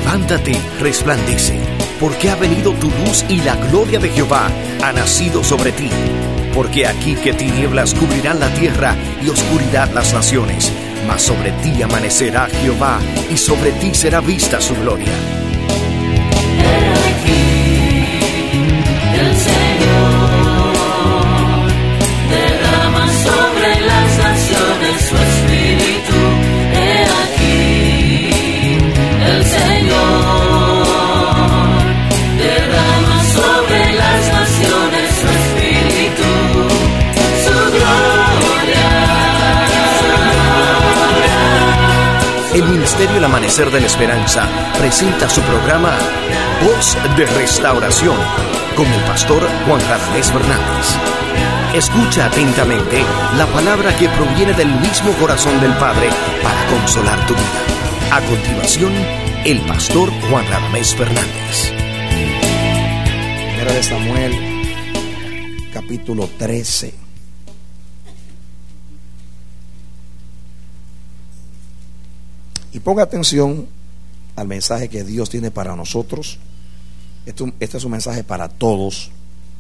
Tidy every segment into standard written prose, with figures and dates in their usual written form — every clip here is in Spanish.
Levántate, resplandece, porque ha venido tu luz y la gloria de Jehová ha nacido sobre ti. Porque aquí que tinieblas cubrirán la tierra y oscuridad las naciones, mas sobre ti amanecerá Jehová y sobre ti será vista su gloria. He aquí, el Señor derrama sobre las naciones su espíritu. He aquí, el Señor derrama sobre las naciones su espíritu, su gloria. El Ministerio El Amanecer de la Esperanza presenta su programa Voz de Restauración con el pastor Juan Radamés Fernández. Escucha atentamente la palabra que proviene del mismo corazón del Padre para consolar tu vida. A continuación, el pastor Juan Radamés Fernández. Primera de Samuel, capítulo 13. Y ponga atención al mensaje que Dios tiene para nosotros. Este es un mensaje para todos,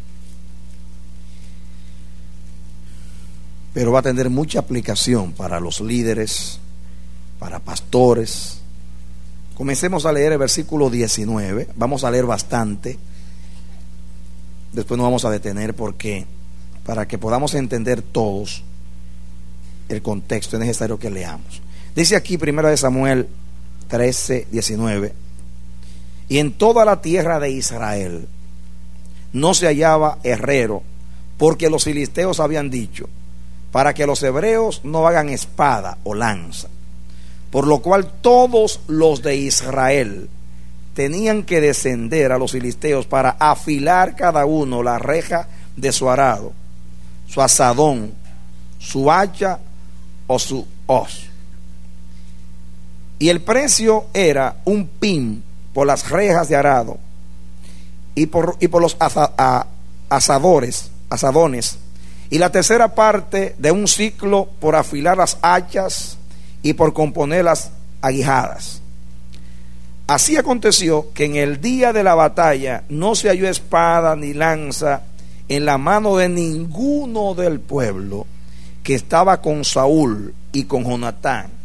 pero va a tener mucha aplicación para los líderes, para pastores. Comencemos a leer el versículo 19. Vamos a leer bastante. Después nos vamos a detener porque para que podamos entender todos el contexto es necesario que leamos. Dice aquí, primera de Samuel 13, 19: y en toda la tierra de Israel no se hallaba herrero, porque los filisteos habían dicho, para que los hebreos no hagan espada o lanza. Por lo cual todos los de Israel tenían que descender a los filisteos para afilar cada uno la reja de su arado, su azadón, su hacha o su hoz. Y el precio era un pin por las rejas de arado y por los asadones, y la tercera parte de un siclo por afilar las hachas y por componer las aguijadas. Así aconteció que en el día de la batalla no se halló espada ni lanza en la mano de ninguno del pueblo que estaba con Saúl y con Jonatán,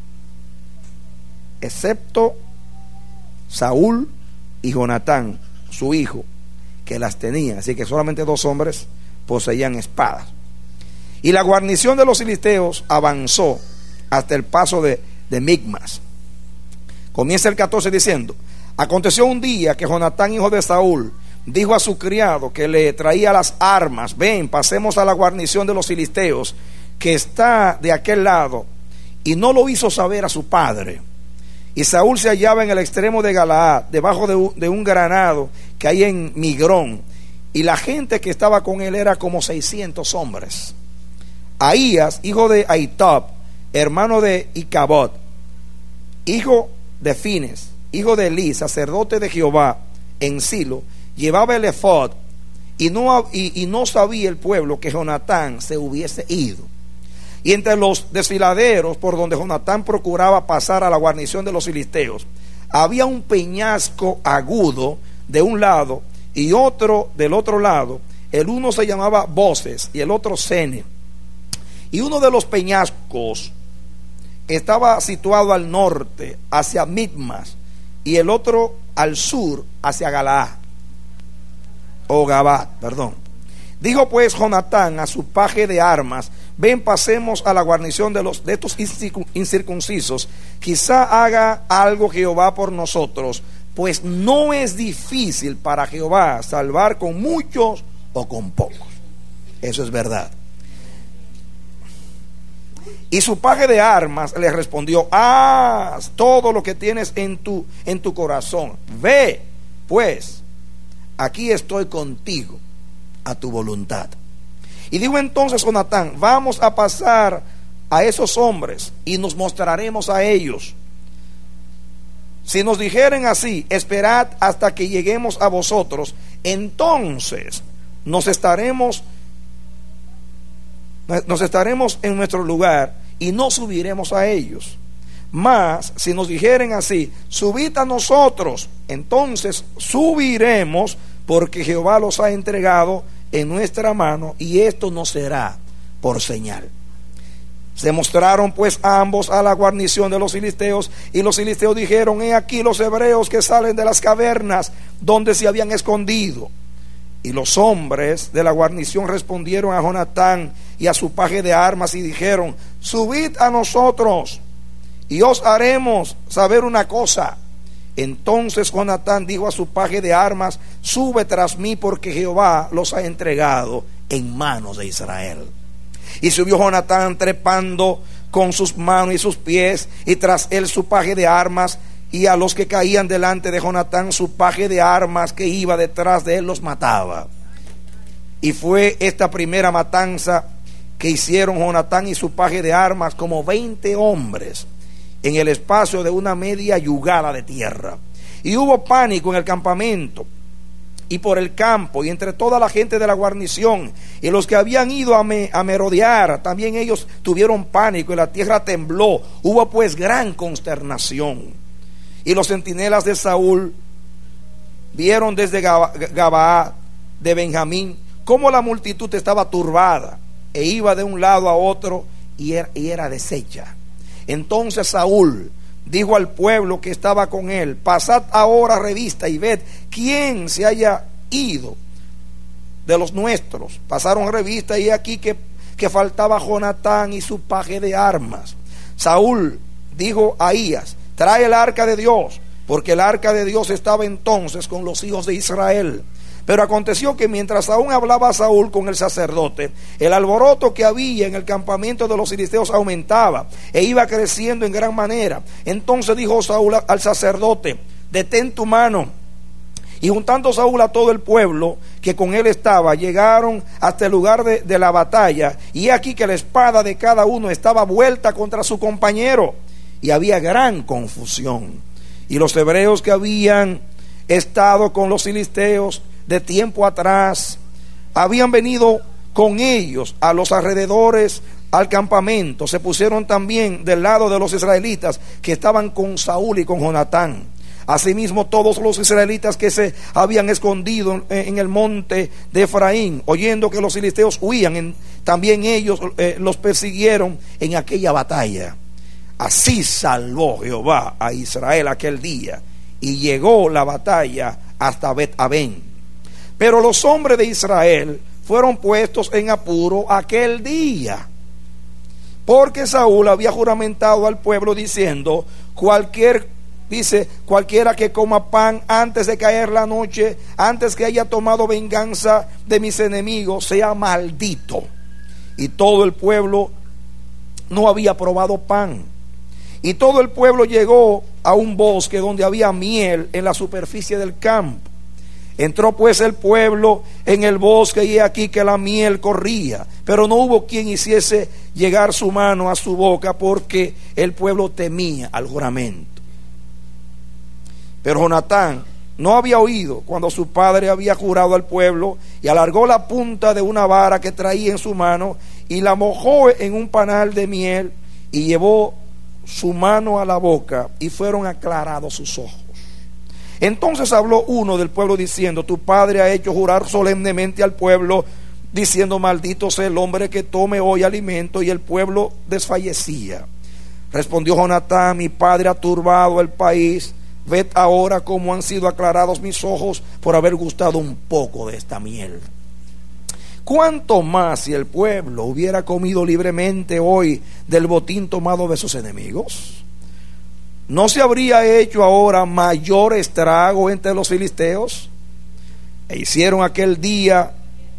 excepto Saúl y Jonatán, su hijo, que las tenían. Así que solamente 2 hombres poseían espadas. Y la guarnición de los filisteos avanzó hasta el paso de Micmas. Comienza el 14 diciendo: aconteció un día que Jonatán, hijo de Saúl, dijo a su criado que le traía las armas: ven, pasemos a la guarnición de los filisteos que está de aquel lado. Y no lo hizo saber a su padre. Y Saúl se hallaba en el extremo de Galaad, debajo de un granado que hay en Migrón, y la gente que estaba con él era como 600 hombres. Ahías, hijo de Ahitob, hermano de Icabod, hijo de Fines, hijo de Elí, sacerdote de Jehová en Silo, llevaba el efod, y no sabía el pueblo que Jonatán se hubiese ido. Y entre los desfiladeros por donde Jonatán procuraba pasar a la guarnición de los filisteos, había un peñasco agudo de un lado y otro del otro lado. El uno se llamaba Boses y el otro Sene. Y uno de los peñascos estaba situado al norte, hacia Micmas, y el otro al sur, hacia Galaad, o Gabad, perdón. Dijo pues Jonatán a su paje de armas: ven, pasemos a la guarnición de estos incircuncisos, quizá haga algo Jehová por nosotros, pues no es difícil para Jehová salvar con muchos o con pocos. Eso es verdad. Y su paje de armas le respondió: haz todo lo que tienes en tu corazón. Ve, pues, aquí estoy contigo a tu voluntad. Y dijo entonces Jonatán: vamos a pasar a esos hombres y nos mostraremos a ellos. Si nos dijeren así: esperad hasta que lleguemos a vosotros, entonces nos estaremos en nuestro lugar y no subiremos a ellos. Mas si nos dijeren así: subid a nosotros, entonces subiremos, porque Jehová los ha entregado en nuestra mano, y esto no será por señal. Se mostraron pues ambos a la guarnición de los filisteos, y los filisteos dijeron: he aquí los hebreos que salen de las cavernas donde se habían escondido. Y los hombres de la guarnición respondieron a Jonatán y a su paje de armas y dijeron: subid a nosotros y os haremos saber una cosa. Entonces Jonatán dijo a su paje de armas: sube tras mí, porque Jehová los ha entregado en manos de Israel. Y subió Jonatán trepando con sus manos y sus pies, y tras él su paje de armas, y a los que caían delante de Jonatán su paje de armas que iba detrás de él los mataba. Y fue esta primera matanza que hicieron Jonatán y su paje de armas, como 20 hombres, en el espacio de una media yugada de tierra. Y hubo pánico en el campamento y por el campo, y entre toda la gente de la guarnición, y los que habían ido a merodear, también ellos tuvieron pánico, y la tierra tembló. Hubo pues gran consternación. Y los centinelas de Saúl vieron desde Gabaa de Benjamín cómo la multitud estaba turbada, e iba de un lado a otro, y era deshecha. Entonces Saúl dijo al pueblo que estaba con él: pasad ahora revista y ved quién se haya ido de los nuestros. Pasaron revista, y aquí que faltaba Jonatán y su paje de armas. Saúl dijo a Ahías: trae el arca de Dios, porque el arca de Dios estaba entonces con los hijos de Israel. Pero aconteció que mientras aún hablaba Saúl con el sacerdote, el alboroto que había en el campamento de los filisteos aumentaba e iba creciendo en gran manera. Entonces dijo Saúl al sacerdote: detén tu mano. Y juntando Saúl a todo el pueblo que con él estaba, llegaron hasta el lugar de la batalla, y aquí que la espada de cada uno estaba vuelta contra su compañero, y había gran confusión. Y los hebreos que habían estado con los filisteos de tiempo atrás habían venido con ellos a los alrededores al campamento. Se pusieron también del lado de los israelitas que estaban con Saúl y con Jonatán. Asimismo todos los israelitas que se habían escondido en el monte de Efraín, oyendo que los filisteos huían, también ellos los persiguieron en aquella batalla. Así salvó Jehová a Israel aquel día, y llegó la batalla hasta Bet-Aven. Pero los hombres de Israel fueron puestos en apuro aquel día, porque Saúl había juramentado al pueblo diciendo: cualquiera que coma pan antes de caer la noche, antes que haya tomado venganza de mis enemigos, sea maldito. Y todo el pueblo no había probado pan. Y todo el pueblo llegó a un bosque donde había miel en la superficie del campo. Entró pues el pueblo en el bosque, y he aquí que la miel corría, pero no hubo quien hiciese llegar su mano a su boca, porque el pueblo temía al juramento. Pero Jonatán no había oído cuando su padre había jurado al pueblo, y alargó la punta de una vara que traía en su mano, y la mojó en un panal de miel, y llevó su mano a la boca, y fueron aclarados sus ojos. Entonces habló uno del pueblo diciendo: tu padre ha hecho jurar solemnemente al pueblo, diciendo: maldito sea el hombre que tome hoy alimento. Y el pueblo desfallecía. Respondió Jonatán: mi padre ha turbado el país. Ved ahora cómo han sido aclarados mis ojos por haber gustado un poco de esta miel. ¿Cuánto más si el pueblo hubiera comido libremente hoy del botín tomado de sus enemigos? ¿No se habría hecho ahora mayor estrago entre los filisteos? E hirieron aquel día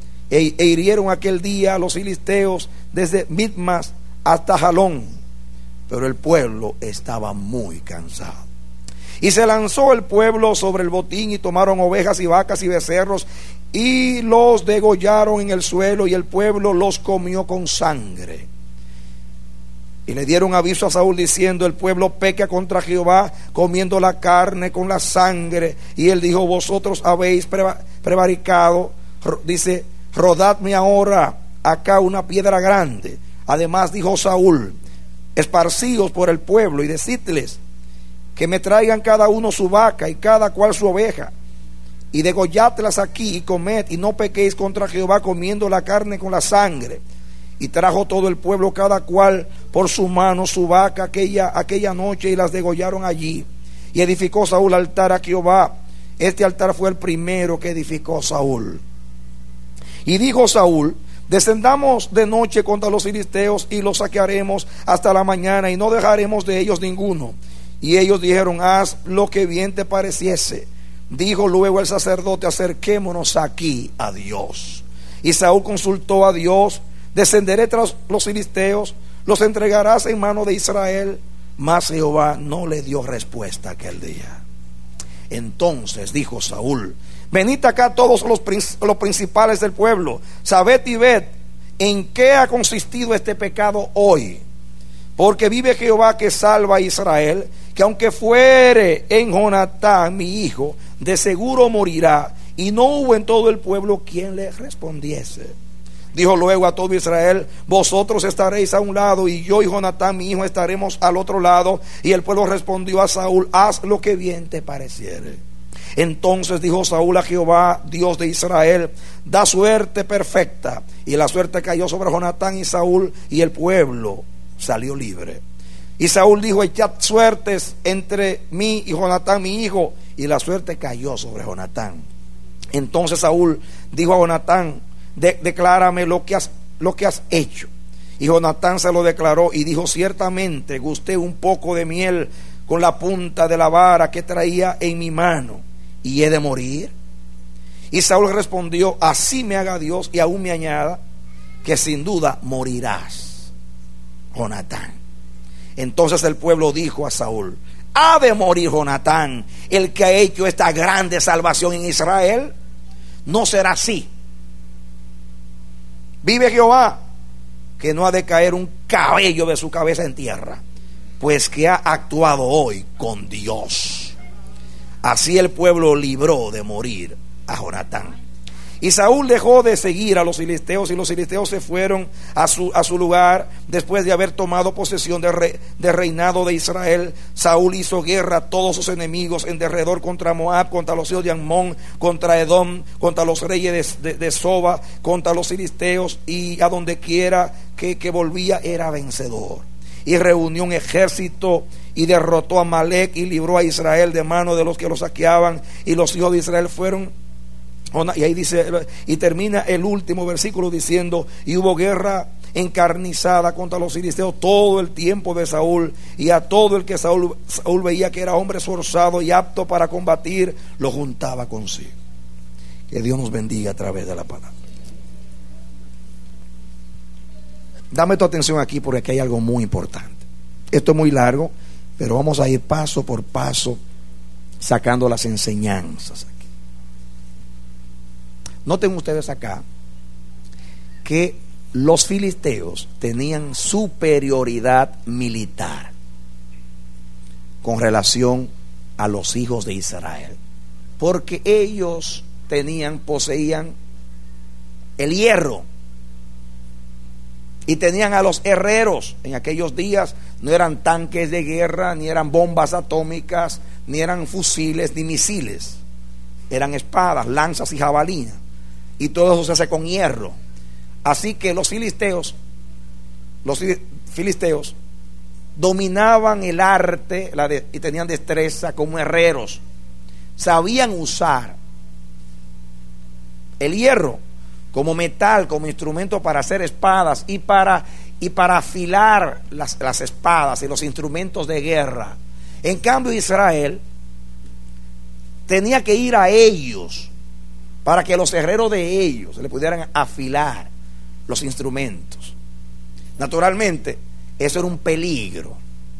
a los filisteos desde Mitmas hasta Jalón, pero el pueblo estaba muy cansado. Y se lanzó el pueblo sobre el botín, y tomaron ovejas y vacas y becerros, y los degollaron en el suelo, y el pueblo los comió con sangre. Y le dieron aviso a Saúl diciendo: el pueblo peca contra Jehová, comiendo la carne con la sangre. Y él dijo: vosotros habéis prevaricado. Dice: rodadme ahora acá una piedra grande. Además dijo Saúl: esparcíos por el pueblo y decidles que me traigan cada uno su vaca y cada cual su oveja, y degolladlas aquí y comed, y no pequéis contra Jehová comiendo la carne con la sangre. Y trajo todo el pueblo cada cual por su mano su vaca aquella noche, y las degollaron allí. Y edificó Saúl altar a Jehová. Este altar fue el primero que edificó Saúl. Y dijo Saúl: descendamos de noche contra los filisteos y los saquearemos hasta la mañana, y no dejaremos de ellos ninguno. Y ellos dijeron: haz lo que bien te pareciese. Dijo luego el sacerdote: acerquémonos aquí a Dios. Y Saúl consultó a Dios: descenderé tras los filisteos, los entregarás en mano de Israel. Mas Jehová no le dio respuesta aquel día. Entonces dijo Saúl: venid acá todos los principales del pueblo, sabed y ved en qué ha consistido este pecado hoy. Porque vive Jehová que salva a Israel, que aunque fuere en Jonatán mi hijo, de seguro morirá. Y no hubo en todo el pueblo quien le respondiese. Dijo luego a todo Israel: vosotros estaréis a un lado, y yo y Jonatán mi hijo estaremos al otro lado. Y el pueblo respondió a Saúl: haz lo que bien te pareciere. Entonces dijo Saúl a Jehová, Dios de Israel: da suerte perfecta. Y la suerte cayó sobre Jonatán y Saúl, y el pueblo salió libre. Y Saúl dijo: echad suertes entre mí y Jonatán mi hijo. Y la suerte cayó sobre Jonatán. Entonces Saúl dijo a Jonatán: declárame lo que has hecho. Y Jonatán se lo declaró y dijo: ciertamente gusté un poco de miel con la punta de la vara que traía en mi mano, y he de morir. Y Saúl respondió: así me haga Dios y aún me añada, que sin duda morirás, Jonatán. Entonces el pueblo dijo a Saúl: ha de morir Jonatán, el que ha hecho esta grande salvación en Israel. No será así. Vive Jehová, que no ha de caer un cabello de su cabeza en tierra, pues que ha actuado hoy con Dios. Así el pueblo libró de morir a Jonatán. Y Saúl dejó de seguir a los filisteos, y los filisteos se fueron a su lugar después de haber tomado posesión de reinado de Israel. Saúl hizo guerra a todos sus enemigos en derredor, contra Moab, contra los hijos de Ammón, contra Edom, contra los reyes de Soba, contra los filisteos, y a donde quiera que volvía era vencedor. Y reunió un ejército y derrotó a Amalec y libró a Israel de mano de los que lo saqueaban. Y los hijos de Israel fueron. Y ahí dice, y termina el último versículo diciendo: y hubo guerra encarnizada contra los filisteos todo el tiempo de Saúl, y a todo el que Saúl veía que era hombre esforzado y apto para combatir, lo juntaba consigo. Que Dios nos bendiga a través de la palabra. Dame tu atención aquí, porque aquí hay algo muy importante. Esto es muy largo, pero vamos a ir paso por paso sacando las enseñanzas. Noten ustedes acá que los filisteos tenían superioridad militar con relación a los hijos de Israel, porque ellos poseían el hierro y tenían a los herreros. En aquellos días no eran tanques de guerra, ni eran bombas atómicas, ni eran fusiles ni misiles, eran espadas, lanzas y jabalinas. Y todo eso se hace con hierro. Así que los filisteos dominaban el arte y tenían destreza como herreros. Sabían usar el hierro como metal, como instrumento para hacer espadas y para afilar las espadas y los instrumentos de guerra. En cambio, Israel tenía que ir a ellos para que los herreros de ellos le pudieran afilar los instrumentos. Naturalmente, eso era un peligro.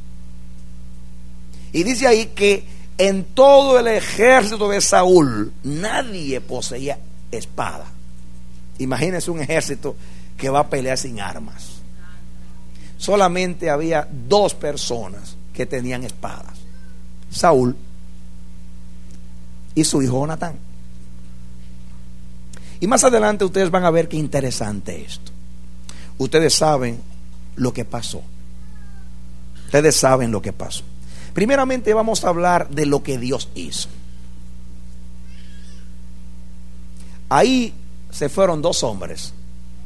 Y dice ahí que en todo el ejército de Saúl nadie poseía espada. Imagínense un ejército que va a pelear sin armas. Solamente había 2 personas que tenían espadas: Saúl y su hijo Jonatán. Y más adelante ustedes van a ver qué interesante esto. Ustedes saben lo que pasó. Ustedes saben lo que pasó. Primeramente vamos a hablar de lo que Dios hizo. Ahí se fueron dos hombres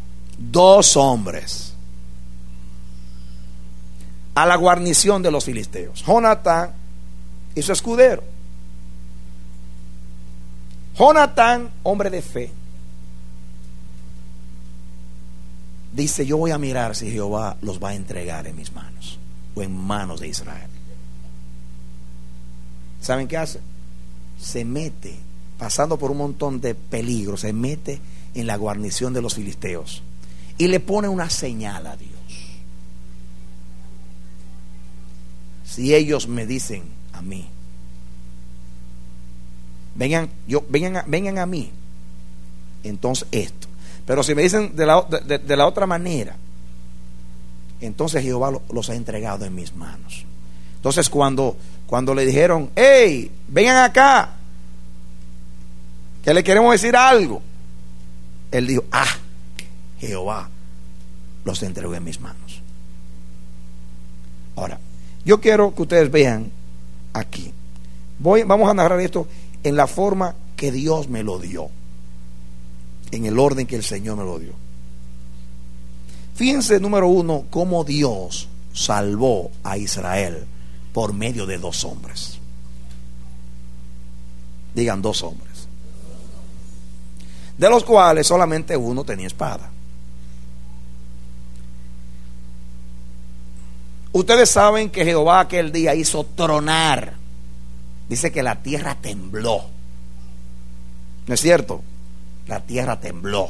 a la guarnición de los filisteos, Jonatán y su escudero. Jonatán, hombre de fe, dice: yo voy a mirar si Jehová los va a entregar en mis manos o en manos de Israel. ¿Saben qué hace? Se mete, pasando por un montón de peligros, se mete en la guarnición de los filisteos y le pone una señal a Dios. Si ellos me dicen a mí, vengan a mí, entonces esto. Pero si me dicen de la otra manera, entonces Jehová los ha entregado en mis manos. Entonces cuando le dijeron: hey, vengan acá, que le queremos decir algo, él dijo: Jehová los entregó en mis manos. Ahora, yo quiero que ustedes vean aquí. Vamos a narrar esto en la forma que Dios me lo dio, en el orden que el Señor me lo dio. Fíjense, número uno, cómo Dios salvó a Israel por medio de dos hombres. Digan: dos hombres, de los cuales solamente uno tenía espada. Ustedes saben que Jehová aquel día hizo tronar. Dice que la tierra tembló. ¿No es cierto? La tierra tembló.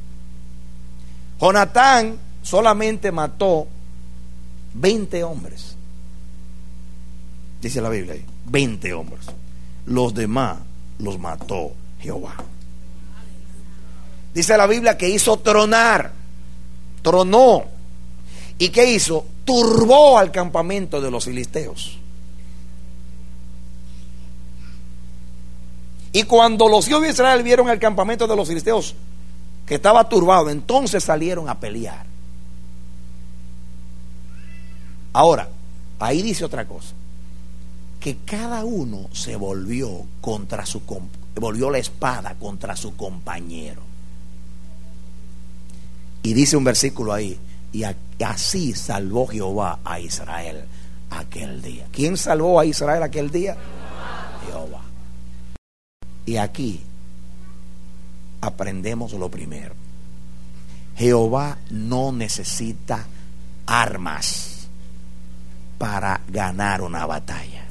Jonatán solamente mató 20 hombres. Dice la Biblia ahí, 20 hombres. Los demás los mató Jehová. Dice la Biblia que hizo tronar. Tronó. ¿Y qué hizo? Turbó al campamento de los filisteos. Y cuando los hijos de Israel vieron el campamento de los filisteos que estaba turbado, entonces salieron a pelear. Ahora, ahí dice otra cosa: que cada uno se volvió la espada contra su compañero. Y dice un versículo ahí: y así salvó Jehová a Israel aquel día. ¿Quién salvó a Israel aquel día? Jehová. Y aquí aprendemos lo primero: Jehová no necesita armas para ganar una batalla.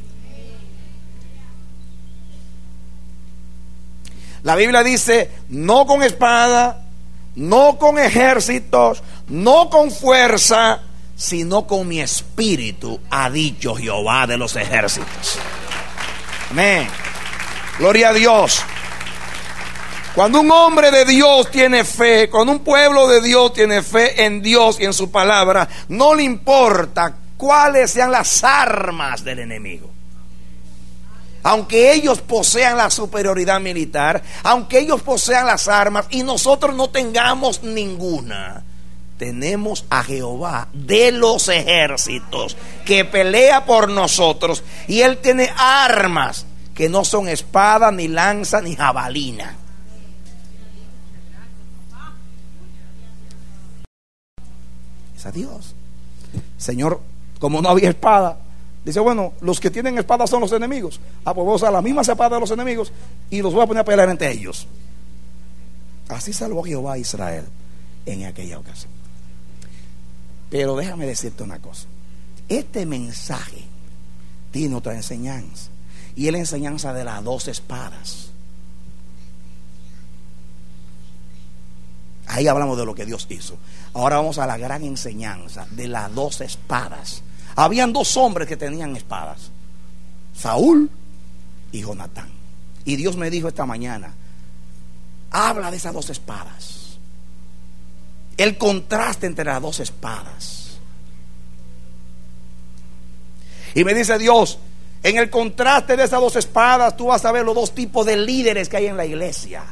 La Biblia dice: no con espada, no con ejércitos, no con fuerza, sino con mi espíritu, ha dicho Jehová de los ejércitos. Amén. Gloria a Dios. Cuando un hombre de Dios tiene fe, cuando un pueblo de Dios tiene fe en Dios y en su palabra, no le importa cuáles sean las armas del enemigo. Aunque ellos posean la superioridad militar, aunque ellos posean las armas y nosotros no tengamos ninguna, tenemos a Jehová de los ejércitos que pelea por nosotros, y Él tiene armas que no son espada, ni lanza, ni jabalina. Es a Dios. Señor, como no había espada, dice: bueno, los que tienen espada son los enemigos. Pues voy a usar la misma espada de los enemigos y los voy a poner a pelear entre ellos. Así salvó Jehová a Israel en aquella ocasión. Pero déjame decirte una cosa: este mensaje tiene otra enseñanza, y es la enseñanza de las dos espadas. Ahí hablamos de lo que Dios hizo. Ahora vamos a la gran enseñanza de las dos espadas. Habían dos hombres que tenían espadas: Saúl y Jonatán. Y Dios me dijo esta mañana: habla de esas dos espadas, el contraste entre las dos espadas. Y me dice Dios: en el contraste de esas dos espadas tú vas a ver los dos tipos de líderes que hay en la iglesia,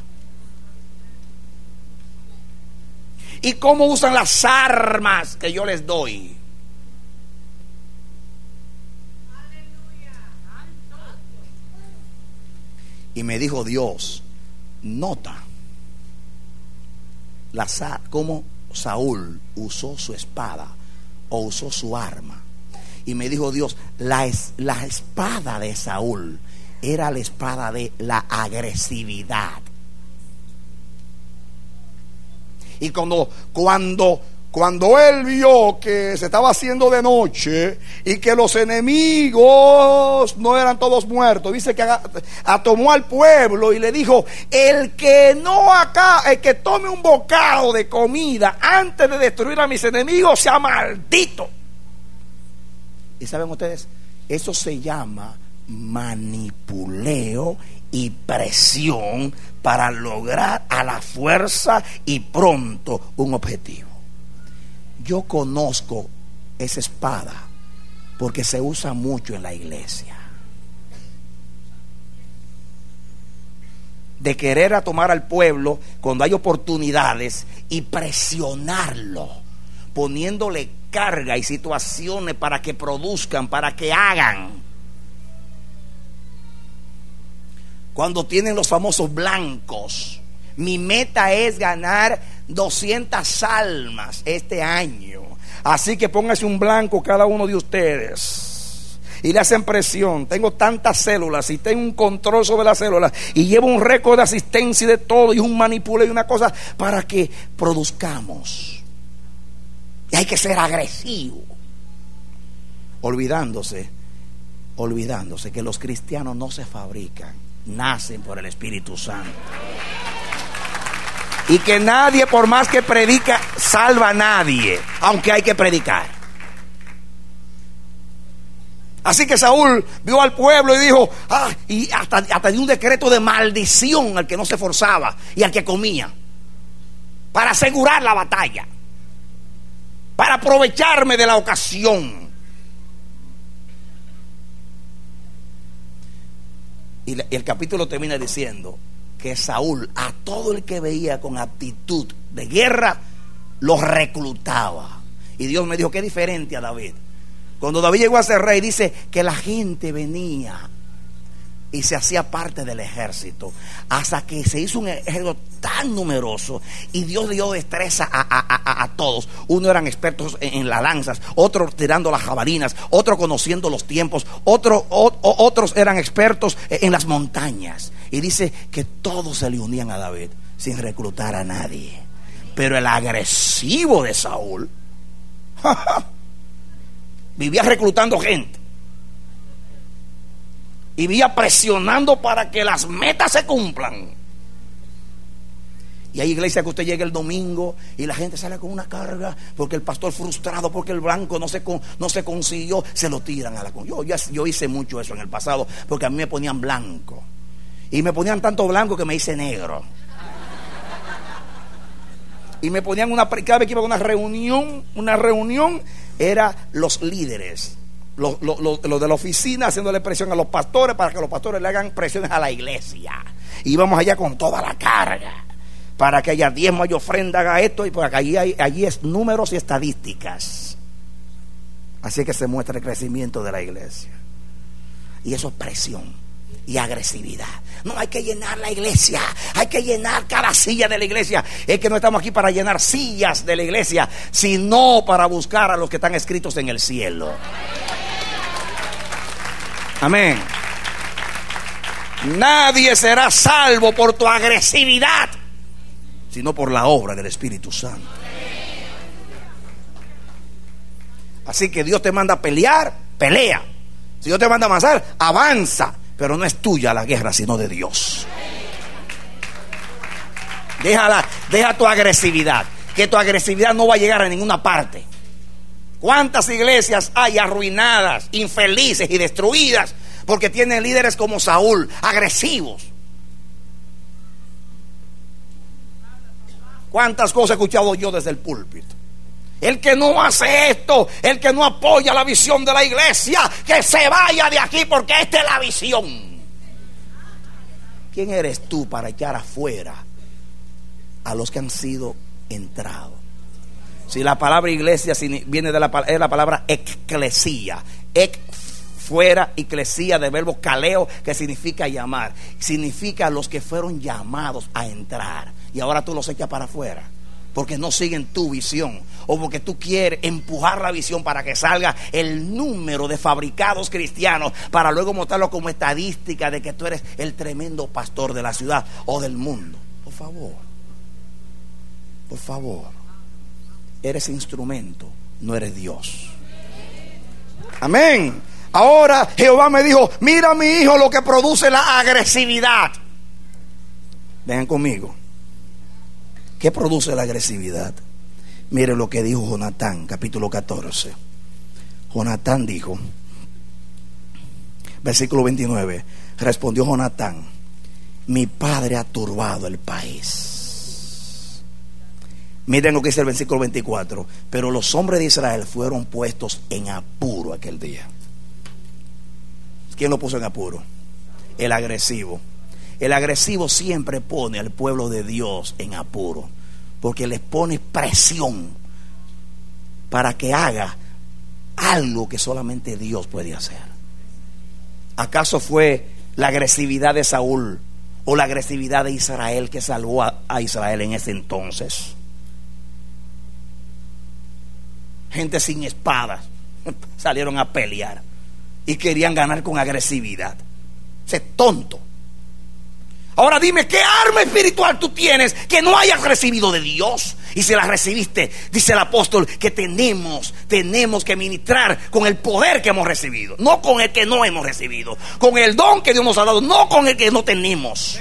y cómo usan las armas que yo les doy. Y me dijo Dios, nota cómo Saúl usó su espada o usó su arma. Y me dijo Dios, la espada de Saúl era la espada de la agresividad. Y cuando él vio que se estaba haciendo de noche y que los enemigos no eran todos muertos, dice que tomó al pueblo y le dijo: el que tome un bocado de comida antes de destruir a mis enemigos sea maldito. Y saben ustedes, eso se llama manipuleo y presión para lograr a la fuerza y pronto un objetivo. Yo conozco esa espada porque se usa mucho en la iglesia, de querer a tomar al pueblo cuando hay oportunidades y presionarlo, poniéndole carga y situaciones para que produzcan, para que hagan. Cuando tienen los famosos blancos, mi meta es ganar 200 almas este año, así que póngase un blanco cada uno de ustedes. Y le hacen presión. Tengo tantas células y tengo un control sobre las células y llevo un récord de asistencia y de todo, y un manipuleo y una cosa para que produzcamos. Y hay que ser agresivo, olvidándose que los cristianos no se fabrican, nacen por el Espíritu Santo. Y que nadie, por más que predica, salva a nadie, aunque hay que predicar. Así que Saúl vio al pueblo y dijo, y hasta dio un decreto de maldición al que no se forzaba y al que comía, para asegurar la batalla, para aprovecharme de la ocasión. Y el capítulo termina diciendo que Saúl, a todo el que veía con aptitud de guerra, los reclutaba. Y Dios me dijo, qué diferente a David. Cuando David llegó a ser rey, dice que la gente venía y se hacía parte del ejército, hasta que se hizo un ejército tan numeroso y Dios dio destreza a todos. Unos eran expertos en las lanzas, otros tirando las jabalinas, otros conociendo los tiempos, otros eran expertos en las montañas. Y dice que todos se le unían a David sin reclutar a nadie. Pero el agresivo de Saúl vivía reclutando gente y vivía presionando para que las metas se cumplan. Y hay iglesias que usted llega el domingo y la gente sale con una carga porque el pastor frustrado, porque el blanco no se consiguió, se lo tiran a la... Yo hice mucho eso en el pasado, porque a mí me ponían blanco y me ponían tanto blanco que me hice negro. Y me ponían cada vez que iba a una reunión era los líderes, los de la oficina, haciéndole presión a los pastores para que los pastores le hagan presiones a la iglesia. Y íbamos allá con toda la carga para que haya diezmo, haya ofrenda, haga esto, y porque allí es números y estadísticas. Así que se muestra el crecimiento de la iglesia. Y eso es presión y agresividad. No, hay que llenar la iglesia, hay que llenar cada silla de la iglesia. Es que no estamos aquí para llenar sillas de la iglesia, sino para buscar a los que están escritos en el cielo. Amén. Nadie será salvo por tu agresividad, sino por la obra del Espíritu Santo. Así que Dios te manda a pelear, pelea. Si Dios te manda a avanzar, avanza. Pero no es tuya la guerra, sino de Dios. Deja tu agresividad, que tu agresividad no va a llegar a ninguna parte. ¿Cuántas iglesias hay arruinadas, infelices y destruidas porque tienen líderes como Saúl, agresivos? ¿Cuántas cosas he escuchado yo desde el púlpito? El que no hace esto, el que no apoya la visión de la iglesia, que se vaya de aquí porque esta es la visión. ¿Quién eres tú para echar afuera a los que han sido entrados? Si la palabra iglesia viene de la palabra eclesia, fuera, eclesía, del verbo kaleo, que significa llamar. Significa los que fueron llamados a entrar. Y ahora tú los echas para afuera, porque no siguen tu visión, o porque tú quieres empujar la visión para que salga el número de fabricados cristianos, para luego mostrarlo como estadística de que tú eres el tremendo pastor de la ciudad o del mundo. Por favor, eres instrumento, no eres Dios. Amén. Ahora Jehová me dijo: mira, mi hijo, lo que produce la agresividad. Vengan conmigo. ¿Qué produce la agresividad? Miren lo que dijo Jonatán, capítulo 14. Jonatán dijo, versículo 29, respondió Jonatán: mi padre ha turbado el país. Miren lo que dice el versículo 24. Pero los hombres de Israel fueron puestos en apuro aquel día. ¿Quién lo puso en apuro? El agresivo. El agresivo siempre pone al pueblo de Dios en apuro, porque les pone presión para que haga algo que solamente Dios puede hacer. ¿Acaso fue la agresividad de Saúl o la agresividad de Israel que salvó a Israel en ese entonces? Gente sin espadas salieron a pelear y querían ganar con agresividad. Ese tonto. Ahora dime, ¿qué arma espiritual tú tienes que no hayas recibido de Dios? Y si la recibiste, dice el apóstol, que tenemos que ministrar con el poder que hemos recibido, no con el que no hemos recibido, con el don que Dios nos ha dado, no con el que no tenemos.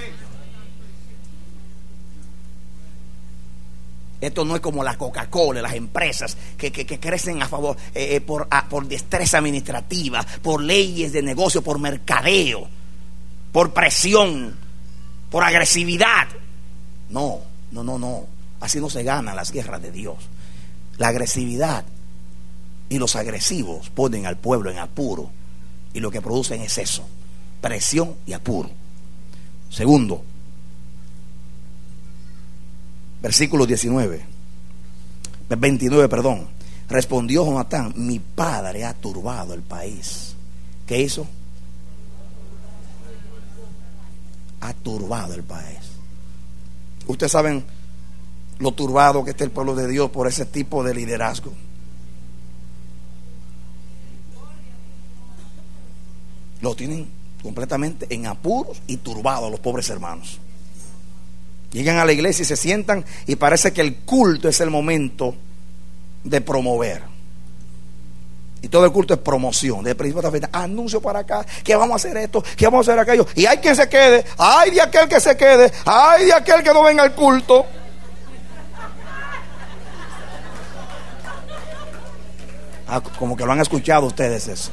Esto no es como la Coca-Cola, las empresas que crecen a favor por destreza administrativa, por leyes de negocio, por mercadeo, por presión, por agresividad. No. Así no se ganan las guerras de Dios. La agresividad y los agresivos ponen al pueblo en apuro, y lo que producen es eso: presión y apuro. Segundo, versículo 29, respondió Jonatán: mi padre ha turbado el país. ¿Qué hizo? Ha turbado el país. Ustedes saben lo turbado que está el pueblo de Dios por ese tipo de liderazgo. Lo tienen completamente en apuros y turbados los pobres hermanos. Llegan a la iglesia y se sientan y parece que el culto es el momento de promover. Y todo el culto es promoción. De principio hasta fin, anuncio para acá, que vamos a hacer esto, que vamos a hacer aquello. Y hay quien se quede, ay de aquel que se quede, ay de aquel que no venga al culto. Como que lo han escuchado ustedes eso.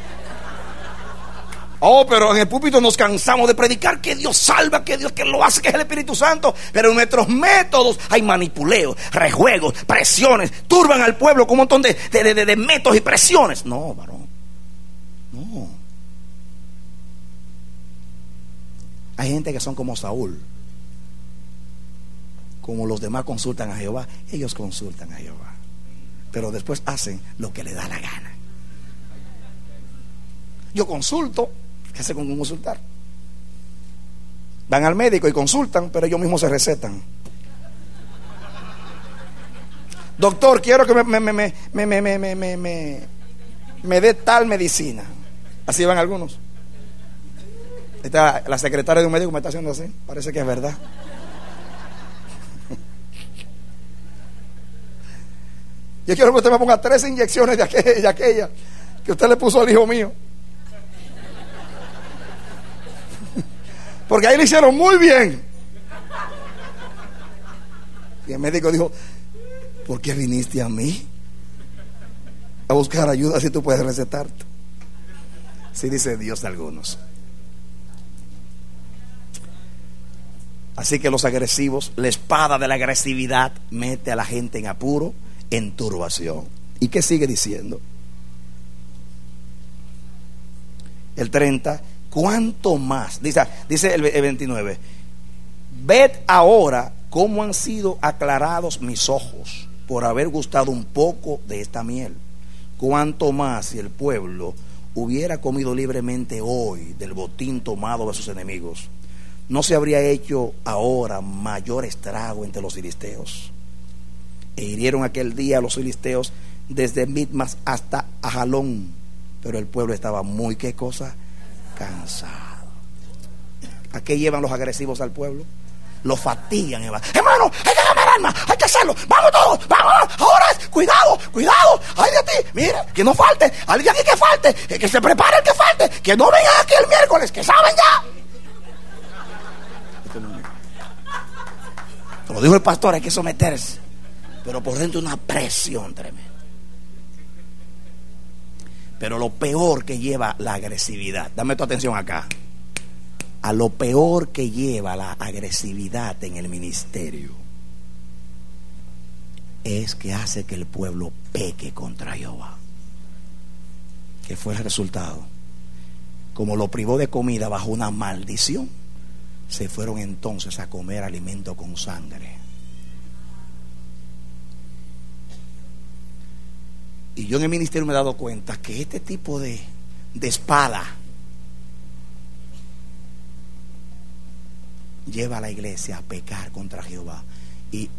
Oh, pero en el púlpito nos cansamos de predicar que Dios salva, que Dios que lo hace, que es el Espíritu Santo. Pero en nuestros métodos hay manipuleos, rejuegos, presiones. Turban al pueblo con un montón de métodos y presiones. No, varón, no. Hay gente que son como Saúl. Como los demás consultan a Jehová, ellos consultan a Jehová, pero después hacen lo que les da la gana. Yo consulto. ¿Qué hace con consultar? Van al médico y consultan, pero ellos mismos se recetan. Doctor, quiero que me dé tal medicina. Así van algunos. La secretaria de un médico me está haciendo así. Parece que es verdad. Yo quiero que usted me ponga 3 inyecciones de aquella que usted le puso al hijo mío. Porque ahí le hicieron muy bien. Y el médico dijo: ¿por qué viniste a mí a buscar ayuda si tú puedes recetarte? Así dice Dios de algunos. Así que los agresivos, la espada de la agresividad mete a la gente en apuro, en turbación. ¿Y qué sigue diciendo? El 30. ¿Cuánto más? Dice el 29. Ved ahora cómo han sido aclarados mis ojos por haber gustado un poco de esta miel. Cuánto más si el pueblo hubiera comido libremente hoy del botín tomado de sus enemigos, ¿no se habría hecho ahora mayor estrago entre los filisteos? E hirieron aquel día a los filisteos desde Mitmas hasta Ajalón, pero el pueblo estaba muy, ¿qué cosa? Cansado. ¿A qué llevan los agresivos al pueblo? Lo fatigan, hermano. Hay que ganar armas, hay que hacerlo. Vamos todos, vamos. Ahora es, cuidado, ay de ti. Mira, que no falte, alguien aquí que falte, que se prepare el que falte, que no vengan aquí el miércoles, que saben ya. Como dijo el pastor, hay que someterse, pero por dentro una presión tremenda. Pero lo peor que lleva la agresividad, dame tu atención acá, a lo peor que lleva la agresividad en el ministerio, es que hace que el pueblo peque contra Jehová. ¿Qué fue el resultado? Como lo privó de comida bajo una maldición, se fueron entonces a comer alimento con sangre. Y yo en el ministerio me he dado cuenta que este tipo de espada lleva a la iglesia a pecar contra Jehová y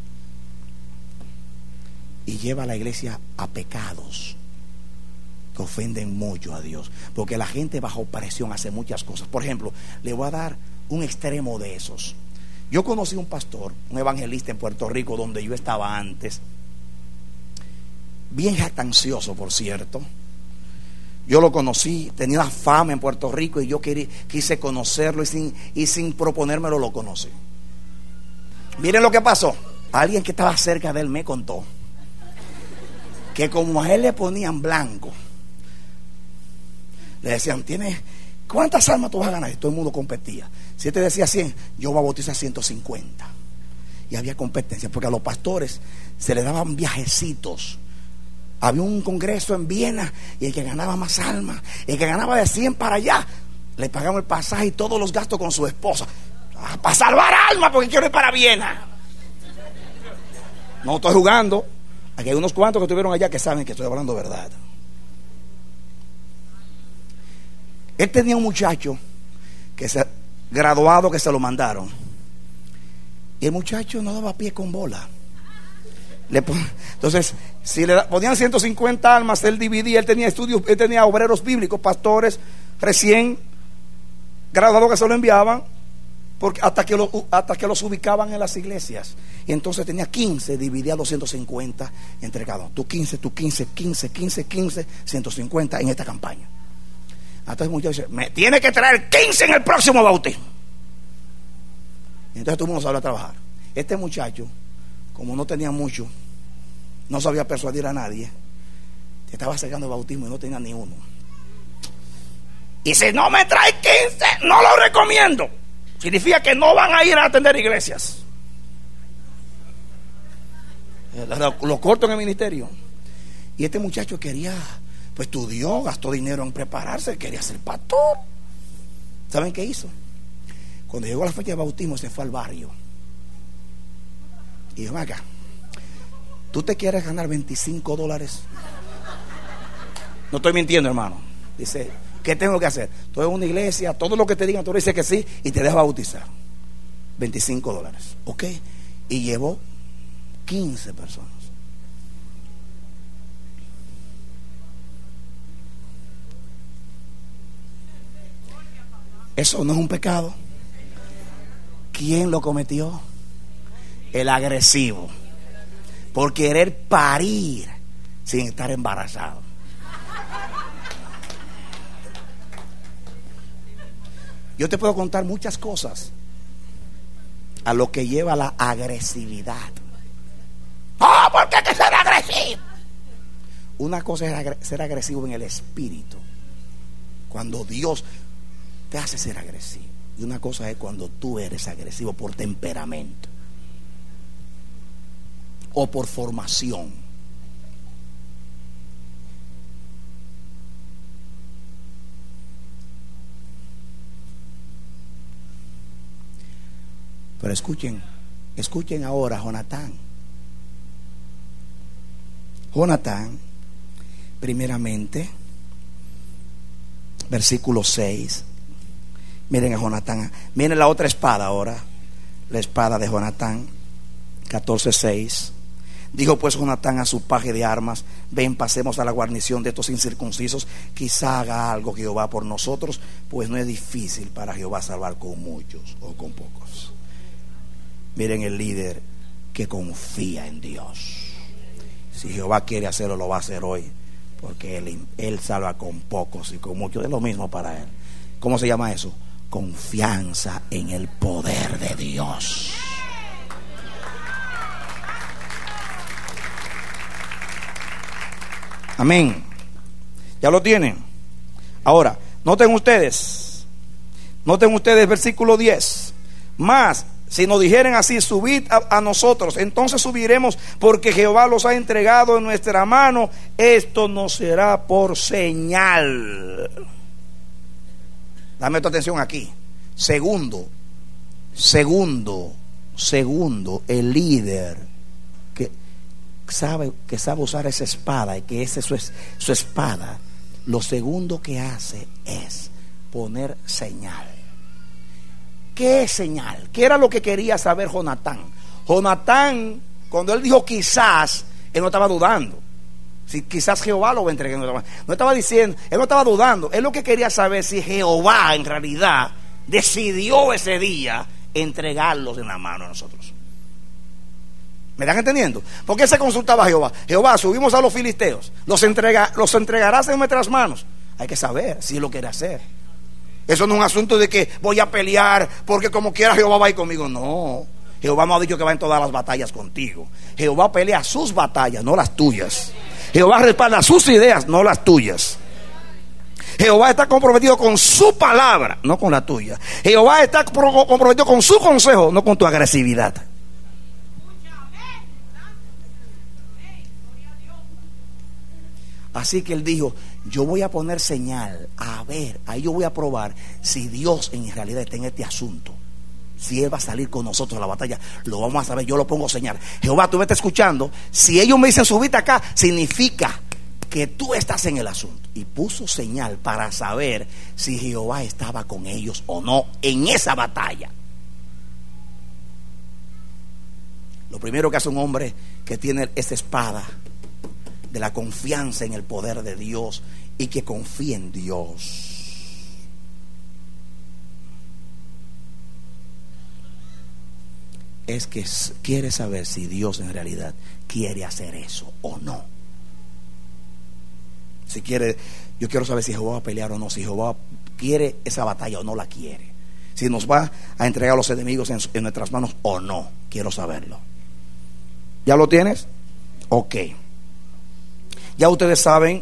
lleva a la iglesia a pecados que ofenden mucho a Dios, porque la gente bajo presión hace muchas cosas. Por ejemplo, le voy a dar un extremo de esos. Yo conocí un pastor, un evangelista en Puerto Rico, donde yo estaba antes, bien jactancioso, por cierto. Yo lo conocí, tenía una fama en Puerto Rico y yo quise conocerlo y sin proponérmelo lo conocí. Miren lo que pasó. Alguien que estaba cerca de él me contó que como a él le ponían blanco, le decían, ¿cuántas almas tú vas a ganar? Y todo el mundo competía. Si él te decía 100, yo voy a bautizar 150. Y había competencia, porque a los pastores se les daban viajecitos. Había un congreso en Viena y el que ganaba más almas, el que ganaba de 100 para allá, le pagaban el pasaje y todos los gastos con su esposa. Para salvar almas, porque quiero ir para Viena. No estoy jugando. Aquí hay unos cuantos que estuvieron allá que saben que estoy hablando verdad. Él tenía un muchacho graduado que se lo mandaron. Y el muchacho no daba pie con bola. Entonces, si le ponían 150 almas, él dividía. Él tenía estudios, él tenía obreros bíblicos, pastores recién graduados que se lo enviaban, porque hasta que los ubicaban en las iglesias. Y entonces tenía 15, dividía 250 entre cada uno. Tú 15, 150 en esta campaña. Entonces el muchacho dice, me tiene que traer 15 en el próximo bautismo. Y entonces todo el mundo salió a trabajar. Este muchacho, como no tenía mucho, no sabía persuadir a nadie, estaba sacando el bautismo y no tenía ni uno. Y si no me trae 15, no lo recomiendo. Significa que no van a ir a atender iglesias. Lo corto en el ministerio. Y este muchacho quería, pues estudió, gastó dinero en prepararse, quería ser pastor. ¿Saben qué hizo? Cuando llegó la fecha de bautismo, se fue al barrio y dijo, acá, ¿tú te quieres ganar $25? No estoy mintiendo, hermano. Dice, ¿qué tengo que hacer? Tú en una iglesia, todo lo que te digan, tú le dices que sí y te dejas bautizar. $25. ¿Ok? Y llevó 15 personas. Eso no es un pecado. ¿Quién lo cometió? El agresivo, por querer parir sin estar embarazado. Yo te puedo contar muchas cosas a lo que lleva la agresividad. ¡Oh, por qué hay que ser agresivo! Una cosa es ser agresivo en el espíritu, cuando Dios te hace ser agresivo. Y una cosa es cuando tú eres agresivo por temperamento o por formación. Pero escuchen ahora a Jonatán. Jonatán, primeramente, versículo 6. Miren a Jonatán. Miren la otra espada ahora. La espada de Jonatán, 14:6. Dijo pues Jonatán a su paje de armas: ven, pasemos a la guarnición de estos incircuncisos, quizá haga algo Jehová por nosotros, pues no es difícil para Jehová salvar con muchos o con pocos. Miren el líder que confía en Dios. Si Jehová quiere hacerlo, lo va a hacer hoy, porque él salva con pocos y con muchos. Es lo mismo para él. ¿Cómo se llama eso? Confianza en el poder de Dios. Amén. ¿Ya lo tienen? Ahora, noten ustedes versículo 10. Mas si nos dijeren así: subid a nosotros, entonces subiremos, porque Jehová los ha entregado en nuestra mano. Esto nos será por señal. Dame tu atención aquí. Segundo, el líder que sabe usar esa espada, y que esa es su espada, lo segundo que hace es poner señal. ¿Qué es señal? ¿Qué era lo que quería saber Jonatán? Jonatán, cuando él dijo quizás, él no estaba dudando. Si quizás Jehová lo va a entregar, no estaba diciendo, él no estaba dudando. Él lo que quería saber si Jehová en realidad decidió ese día entregarlos en la mano a nosotros. ¿Me están entendiendo? ¿Por qué se consultaba a Jehová? Jehová, subimos a los filisteos, los entregarás en nuestras manos. Hay que saber si él lo quiere hacer. Eso no es un asunto de que voy a pelear porque como quiera Jehová va a ir conmigo. No, Jehová me ha dicho que va en todas las batallas contigo. Jehová pelea sus batallas, no las tuyas. Jehová respalda sus ideas, no las tuyas. Jehová está comprometido con su palabra, no con la tuya. Jehová está comprometido con su consejo, no con tu agresividad. Así que él dijo: yo voy a poner señal, a ver, ahí yo voy a probar si Dios en realidad está en este asunto. Si él va a salir con nosotros a la batalla, lo vamos a saber. Yo lo pongo señal. Jehová, tú me estás escuchando. Si ellos me dicen subite acá, significa que tú estás en el asunto. Y puso señal para saber si Jehová estaba con ellos o no en esa batalla. Lo primero que hace un hombre que tiene esa espada de la confianza en el poder de Dios y que confía en Dios, es que quiere saber si Dios en realidad quiere hacer eso o no. Si quiere, yo quiero saber si Jehová va a pelear o no, si Jehová quiere esa batalla o no la quiere, si nos va a entregar a los enemigos en nuestras manos o no. Quiero saberlo. ¿Ya lo tienes? Ok. Ya ustedes saben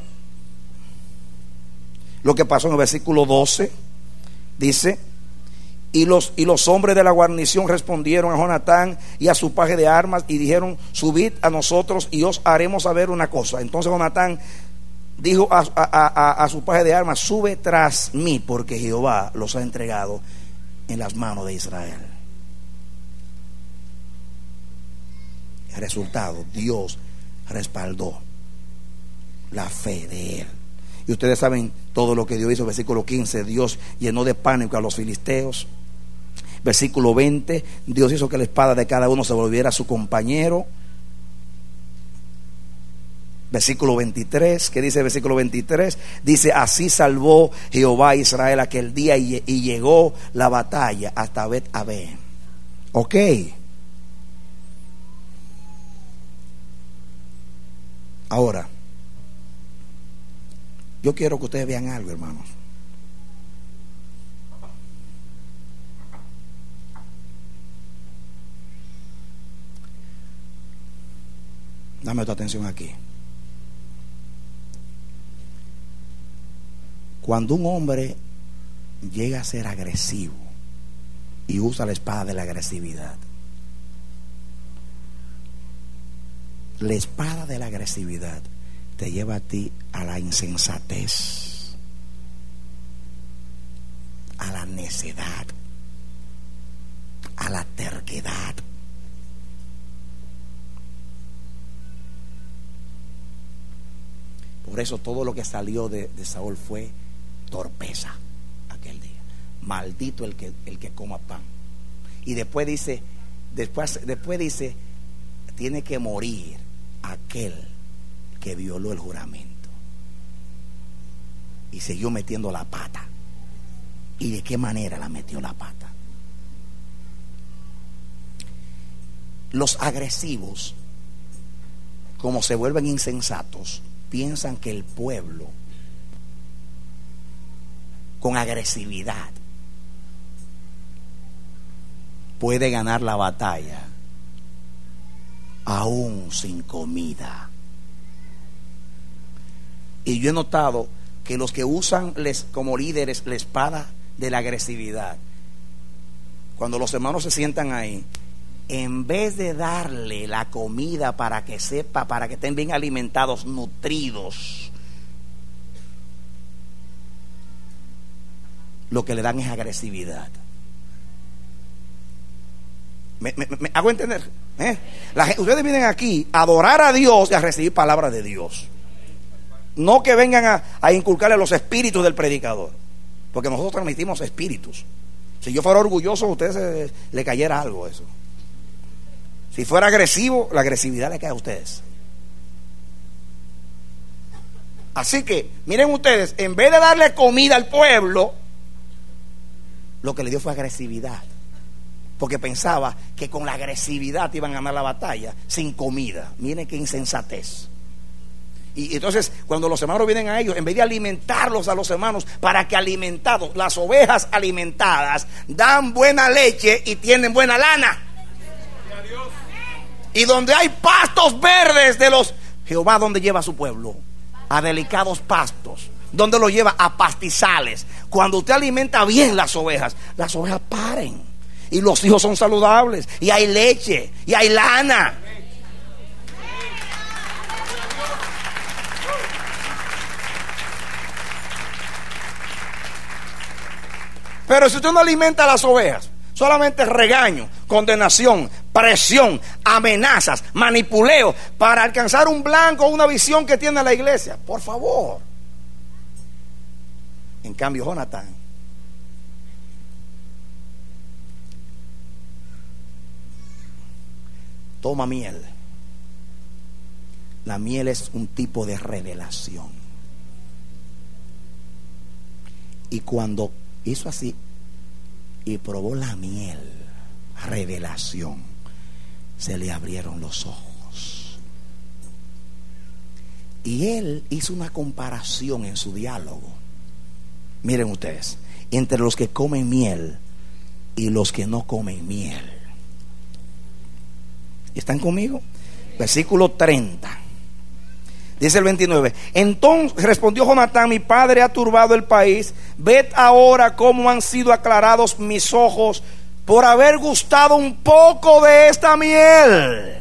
lo que pasó en el versículo 12. Dice: y los hombres de la guarnición respondieron a Jonatán y a su paje de armas y dijeron: subid a nosotros y os haremos saber una cosa. Entonces Jonatán dijo a su paje de armas: sube tras mí, porque Jehová los ha entregado en las manos de Israel. El resultado: Dios respaldó la fe de él. Y ustedes saben todo lo que Dios hizo. Versículo 15: Dios llenó de pánico a los filisteos. Versículo 20: Dios hizo que la espada de cada uno se volviera a su compañero. Versículo 23, ¿qué dice el versículo 23? Dice: así salvó Jehová a Israel aquel día y llegó la batalla hasta Bet-Aven. Ok. Ahora, yo quiero que ustedes vean algo, hermanos. Dame tu atención aquí. Cuando un hombre llega a ser agresivo y usa la espada de la agresividad, la espada de la agresividad te lleva a ti a la insensatez, a la necedad, a la terquedad. Por eso todo lo que salió de Saúl fue torpeza aquel día. Maldito el que coma pan. Y después dice, tiene que morir aquel que violó el juramento. Y siguió metiendo la pata. ¿Y de qué manera la metió la pata? Los agresivos, como se vuelven insensatos, piensan que el pueblo con agresividad puede ganar la batalla aún sin comida. Y yo he notado que los que usan como líderes la espada de la agresividad, cuando los hermanos se sientan ahí, en vez de darle la comida para que estén bien alimentados, nutridos, lo que le dan es agresividad. ¿Me hago entender? Ustedes vienen aquí a adorar a Dios y a recibir palabras de Dios. No que vengan a inculcarle los espíritus del predicador, porque nosotros transmitimos espíritus. Si yo fuera orgulloso, a ustedes le cayera algo eso. Si fuera agresivo, la agresividad le cae a ustedes. Así que, miren ustedes, en vez de darle comida al pueblo, lo que le dio fue agresividad. Porque pensaba que con la agresividad iban a ganar la batalla sin comida. Miren qué insensatez. Y entonces, cuando los hermanos vienen a ellos, en vez de alimentarlos a los hermanos, para que alimentados, las ovejas alimentadas dan buena leche y tienen buena lana. Y donde hay pastos verdes de los Jehová, ¿dónde lleva a su pueblo? A delicados pastos. ¿Dónde lo lleva? A pastizales. Cuando usted alimenta bien las ovejas paren. Y los hijos son saludables. Y hay leche. Y hay lana. Pero si usted no alimenta a las ovejas, solamente regaño, condenación, presión, amenazas, manipuleo para alcanzar un blanco, una visión que tiene la iglesia. Por favor. En cambio, Jonatán toma miel. La miel es un tipo de revelación. Y cuando hizo así y probó la miel, revelación, se le abrieron los ojos. Y él hizo una comparación en su diálogo. Miren ustedes, entre los que comen miel y los que no comen miel. ¿Están conmigo? Versículo 30. Dice el 29. Entonces respondió Jonatán: mi padre ha turbado el país. Ved ahora cómo han sido aclarados mis ojos por haber gustado un poco de esta miel.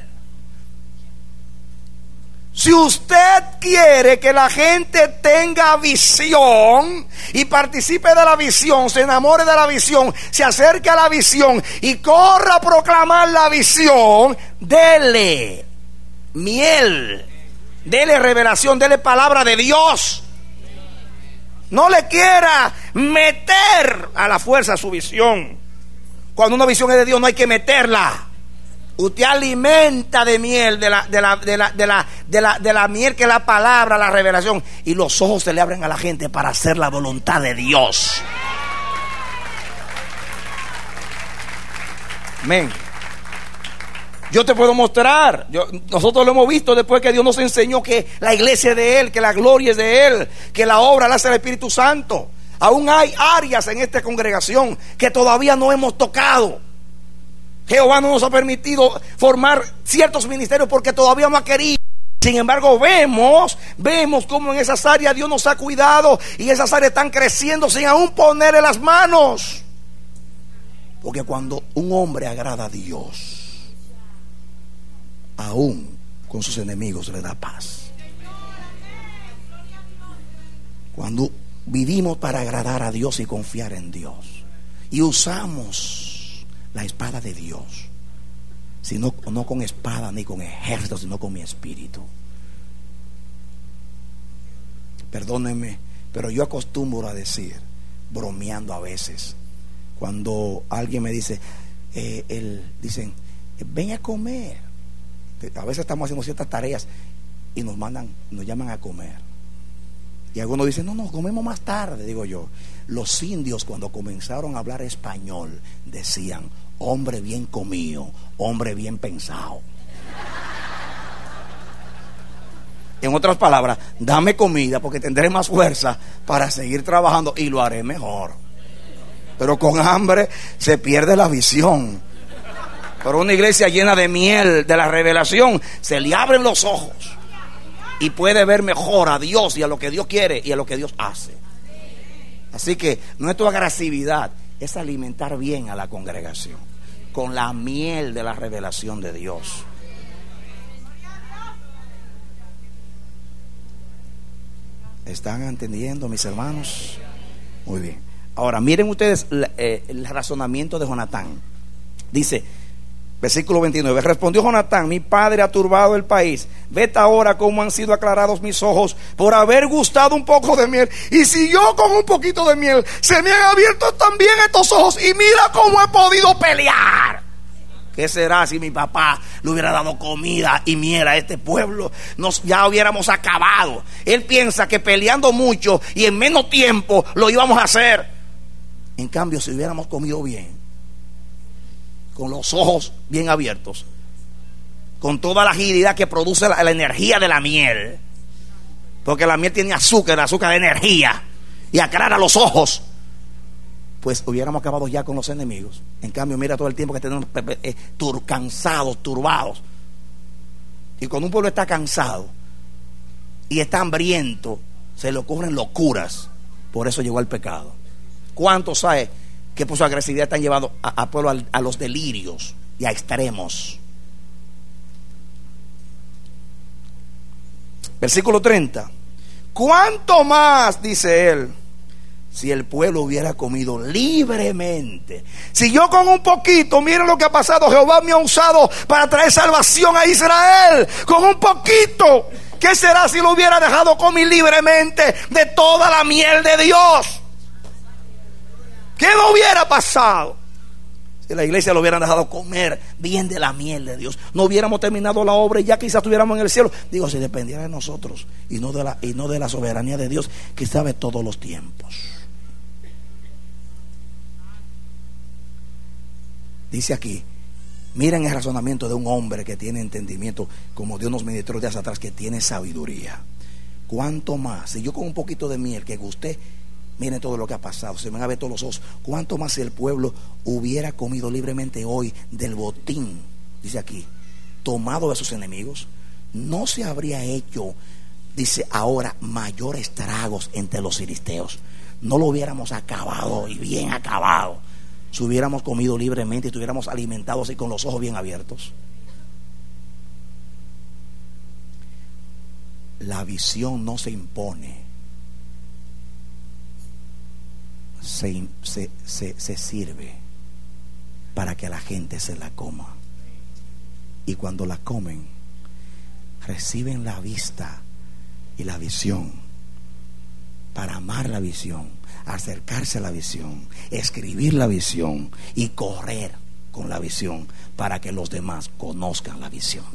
Si usted quiere que la gente tenga visión y participe de la visión, se enamore de la visión, se acerque a la visión y corra a proclamar la visión, dele miel, dele revelación, dele palabra de Dios. No le quiera meter a la fuerza su visión. Cuando una visión es de Dios, no hay que meterla. Usted alimenta de miel, de la miel que es la palabra, la revelación, y los ojos se le abren a la gente para hacer la voluntad de Dios. Amén. Yo te puedo mostrar, nosotros lo hemos visto después que Dios nos enseñó que la iglesia es de Él, que la gloria es de Él, que la obra la hace el Espíritu Santo. Aún hay áreas en esta congregación que todavía no hemos tocado. Jehová no nos ha permitido formar ciertos ministerios porque todavía no ha querido. Sin embargo, vemos cómo en esas áreas Dios nos ha cuidado y esas áreas están creciendo sin aún ponerle las manos. Porque cuando un hombre agrada a Dios, aún con sus enemigos le da paz. Cuando vivimos para agradar a Dios y confiar en Dios y usamos la espada de Dios, sino no con espada ni con ejército, sino con mi espíritu. Perdónenme, Pero yo acostumbro a decir, bromeando a veces, cuando alguien me dice, dicen, ven a comer. A veces estamos haciendo ciertas tareas y nos llaman a comer. Y algunos dicen, no, comemos más tarde. Digo yo, los indios cuando comenzaron a hablar español decían, hombre bien comido, hombre bien pensado. En otras palabras, dame comida porque tendré más fuerza para seguir trabajando y lo haré mejor. Pero con hambre se pierde la visión. Pero una iglesia llena de miel, de la revelación, se le abren los ojos y puede ver mejor a Dios y a lo que Dios quiere y a lo que Dios hace. Así que nuestra agresividad es alimentar bien a la congregación con la miel de la revelación de Dios. ¿Están entendiendo, mis hermanos? Muy bien. Ahora miren ustedes el razonamiento de Jonatán. Dice, versículo 29, respondió Jonatán, mi padre ha turbado el país. Vete ahora cómo han sido aclarados mis ojos por haber gustado un poco de miel. Y si yo con un poquito de miel se me han abierto también estos ojos, y mira cómo he podido pelear. ¿Qué será si mi papá le hubiera dado comida y miel a este pueblo? Ya hubiéramos acabado. Él piensa que peleando mucho y en menos tiempo lo íbamos a hacer. En cambio, si hubiéramos comido bien, con los ojos bien abiertos, con toda la agilidad que produce la energía de la miel, porque la miel tiene azúcar de energía, y aclara los ojos, pues hubiéramos acabado ya con los enemigos. En cambio, mira todo el tiempo que tenemos cansados, turbados. Y cuando un pueblo está cansado y está hambriento, se le ocurren locuras. Por eso llegó el pecado. ¿Cuántos saben que por su agresividad están llevando a pueblo a los delirios y a extremos? Versículo 30. ¿Cuánto más, dice él, si el pueblo hubiera comido libremente? Si yo con un poquito, miren lo que ha pasado, Jehová me ha usado para traer salvación a Israel, con un poquito. ¿Qué será si lo hubiera dejado comer libremente de toda la miel de Dios? ¿Qué no hubiera pasado si la iglesia lo hubieran dejado comer bien de la miel de Dios? No hubiéramos terminado la obra y ya quizás estuviéramos en el cielo. Digo, si dependiera de nosotros y no de la soberanía de Dios, que sabe todos los tiempos. Dice aquí, miren el razonamiento de un hombre que tiene entendimiento, como Dios nos ministró días atrás, que tiene sabiduría. ¿Cuánto más? Si yo con un poquito de miel que gusté, miren todo lo que ha pasado, se me van a ver todos los ojos. ¿Cuánto más si el pueblo hubiera comido libremente hoy del botín, dice aquí, tomado de sus enemigos? No se habría hecho, dice ahora, mayor estragos entre los filisteos. No lo hubiéramos acabado y bien acabado si hubiéramos comido libremente y estuviéramos alimentados y con los ojos bien abiertos. La visión no se impone, se sirve para que la gente se la coma. Y cuando la comen, reciben la vista y la visión para amar la visión, acercarse a la visión, escribir la visión y correr con la visión para que los demás conozcan la visión.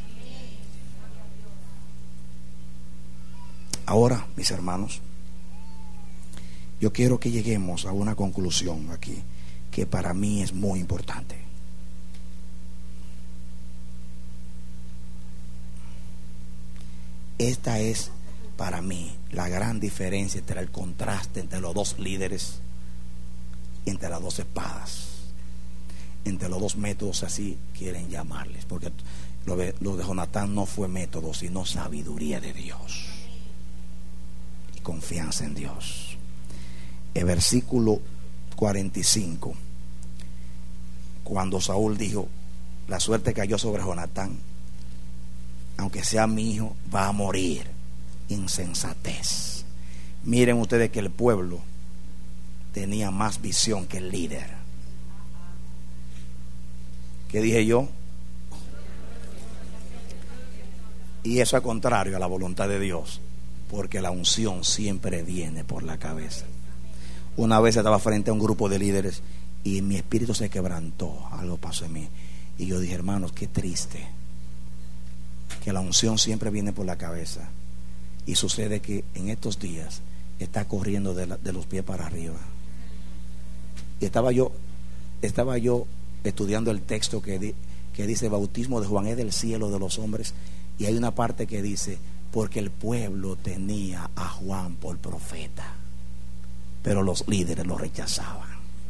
Ahora, mis hermanos, yo quiero que lleguemos a una conclusión aquí que para mí es muy importante. Esta es para mí la gran diferencia entre el contraste entre los dos líderes, entre las dos espadas, entre los dos métodos, así quieren llamarles, porque lo de Jonatán no fue método, sino sabiduría de Dios y confianza en Dios. El versículo 45, cuando Saúl dijo, la suerte cayó sobre Jonatán, aunque sea mi hijo, va a morir. Insensatez. Miren ustedes que el pueblo tenía más visión que el líder. ¿Qué dije yo? Y eso es contrario a la voluntad de Dios. porque la unción siempre viene por la cabeza. Una vez estaba frente a un grupo de líderes y mi espíritu se quebrantó, algo pasó en mí. Y yo dije, hermanos, qué triste que la unción siempre viene por la cabeza. Y sucede que en estos días está corriendo de los pies para arriba. Y estaba yo estudiando el texto que dice: bautismo de Juan es del cielo de los hombres. Y hay una parte que dice: porque el pueblo tenía a Juan por profeta, pero los líderes lo rechazaban.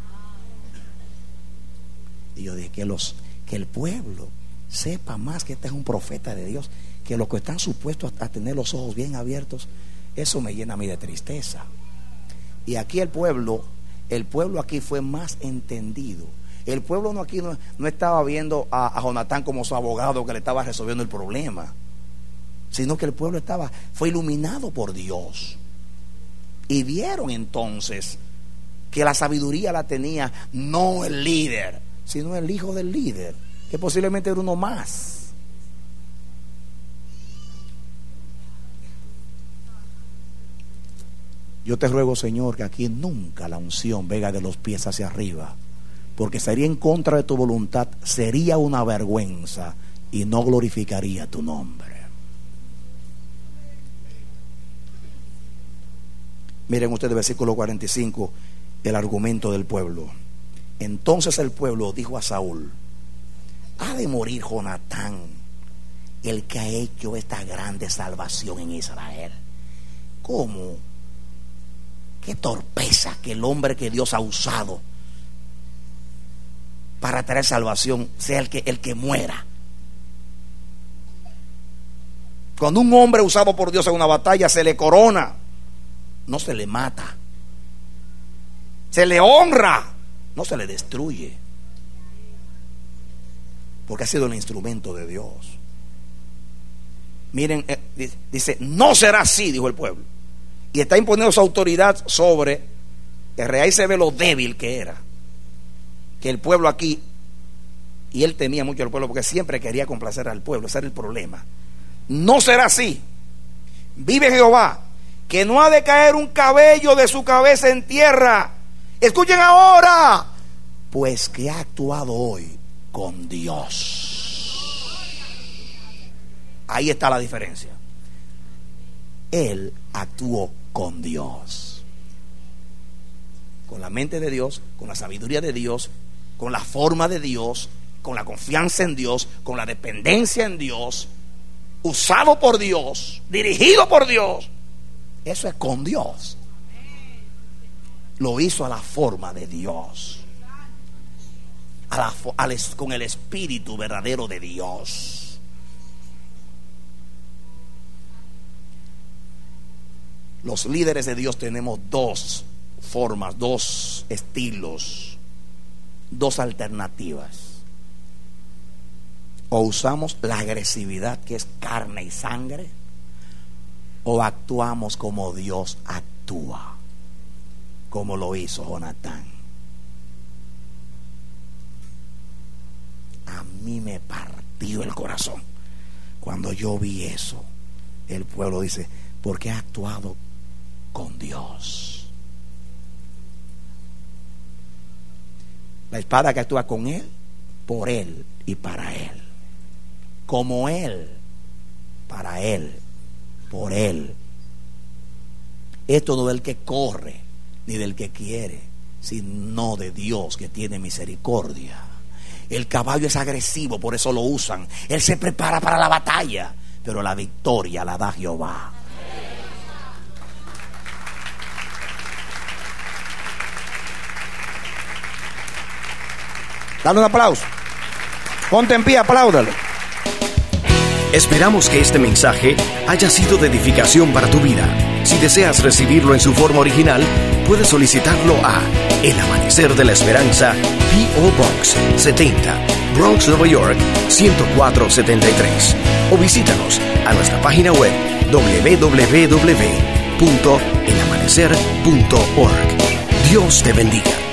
Y yo dije, que el pueblo sepa más que este es un profeta de Dios, que los que están supuestos a tener los ojos bien abiertos, eso me llena a mí de tristeza. Y aquí el pueblo aquí fue más entendido. El pueblo no estaba viendo a Jonatán como su abogado que le estaba resolviendo el problema, sino que el pueblo fue iluminado por Dios. Y vieron entonces que la sabiduría la tenía no el líder, sino el hijo del líder, que posiblemente era uno más. Yo te ruego, Señor, que aquí nunca la unción venga de los pies hacia arriba, porque sería en contra de tu voluntad, sería una vergüenza y no glorificaría tu nombre. Miren ustedes, versículo 45, el argumento del pueblo. Entonces el pueblo dijo a Saúl: ha de morir Jonatán, el que ha hecho esta grande salvación en Israel. ¿Cómo? Qué torpeza que el hombre que Dios ha usado para traer salvación sea el que muera. Cuando un hombre usado por Dios en una batalla se le corona, no se le mata, se le honra, no se le destruye, porque ha sido el instrumento de Dios. Miren, dice: no será así, dijo el pueblo, y está imponiendo su autoridad sobre el rey. Ahí se ve lo débil que era, que el pueblo aquí, y él temía mucho al pueblo porque siempre quería complacer al pueblo. Ese era el problema. No será así, vive Jehová, que no ha de caer un cabello de su cabeza en tierra. Escuchen ahora, pues que ha actuado hoy con Dios. Ahí está la diferencia. Él actuó con Dios, con la mente de Dios, con la sabiduría de Dios, con la forma de Dios, con la confianza en Dios, con la dependencia en Dios, usado por Dios, dirigido por Dios. Eso es con Dios. Lo hizo a la forma de Dios, con el espíritu verdadero de Dios. Los líderes de Dios tenemos dos formas, dos estilos, dos alternativas. O usamos la agresividad, que es carne y sangre, o actuamos como Dios actúa, como lo hizo Jonatán. A mí me partió el corazón cuando yo vi eso. El pueblo dice: porque ha actuado con Dios. La espada que actúa con Él, por Él y para Él. Como Él, para Él, por Él. Esto no es del que corre ni del que quiere, sino de Dios que tiene misericordia. El caballo es agresivo, por eso lo usan. Él se prepara para la batalla, pero la victoria la da Jehová. Dale un aplauso. Ponte en pie, apláudalo. Esperamos que este mensaje haya sido de edificación para tu vida. Si deseas recibirlo en su forma original, puedes solicitarlo a El Amanecer de la Esperanza, P.O. Box 70, Bronx, Nueva York 10473. O visítanos a nuestra página web www.elamanecer.org. Dios te bendiga.